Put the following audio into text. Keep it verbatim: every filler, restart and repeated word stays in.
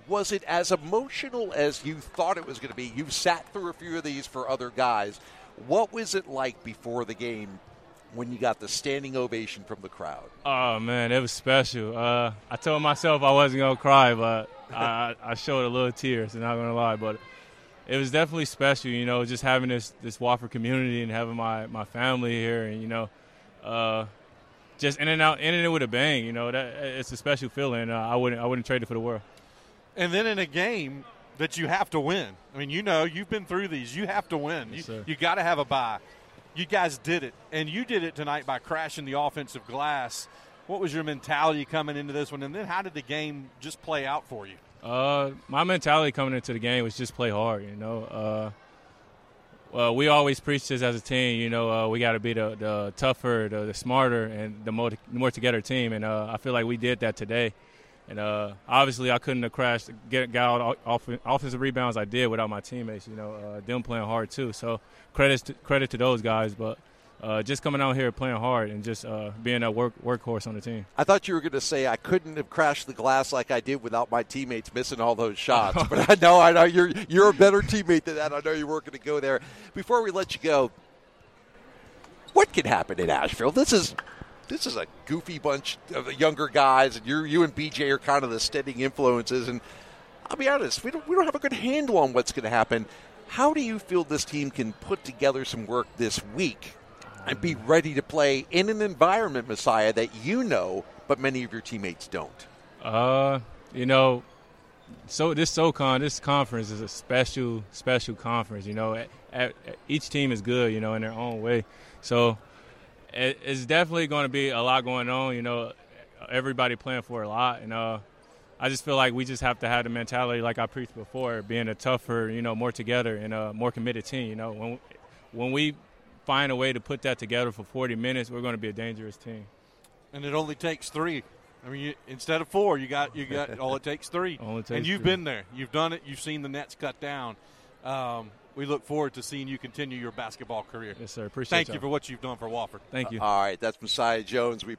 Was it as emotional as you thought it was going to be? You've sat through a few of these for other guys. What was it like before the game when you got the standing ovation from the crowd? Oh, man, it was special. Uh, I told myself I wasn't going to cry, but I, I showed a little tears, I'm not going to lie. But it was definitely special, you know, just having this, this Wofford community and having my, my family here and, you know, uh, just in and out, in and out with a bang, you know. That it's a special feeling. Uh, I wouldn't I wouldn't trade it for the world. And then in a game that you have to win. I mean, you know, you've been through these. You have to win. Yes, you sir. you got to have a bye. You guys did it, and you did it tonight by crashing the offensive glass. What was your mentality coming into this one, and then how did the game just play out for you? Uh, my mentality coming into the game was just play hard, you know. Uh, well, we always preach this as a team, you know. Uh, we got to be the, the tougher, the, the smarter, and the more, more together team, and uh, I feel like we did that today. And uh, obviously, I couldn't have crashed, get got all off, offensive rebounds I did without my teammates. You know, uh, them playing hard too. So credit to, credit to those guys. But uh, just coming out here playing hard and just uh, being a work workhorse on the team. I thought you were going to say I couldn't have crashed the glass like I did without my teammates missing all those shots. But I know, I know you're you're a better teammate than that. I know you weren't going to go there. Before we let you go, what can happen in Asheville? This is. This is a goofy bunch of younger guys, and you you and B J are kind of the steadying influences. And I'll be honest, we don't we don't have a good handle on what's going to happen. How do you feel this team can put together some work this week and be ready to play in an environment, Messiah, that you know, but many of your teammates don't? Uh, you know, so this SoCon, this conference is a special, special conference. You know, at, at, each team is good, you know, in their own way. So it's definitely going to be a lot going on, you know, everybody playing for a lot. And uh, I just feel like we just have to have the mentality, like I preached before, being a tougher, you know, more together and a more committed team. You know, when when we find a way to put that together for forty minutes, we're going to be a dangerous team. And it only takes three. I mean, you, instead of four, you got you got all it takes three. All it takes and you've three. been there. You've done it. You've seen the nets cut down. Um, we look forward to seeing you continue your basketball career. Yes, sir. Appreciate it. Thank you for what you've done for Wofford. Thank you. Uh, all right, that's Messiah Jones. We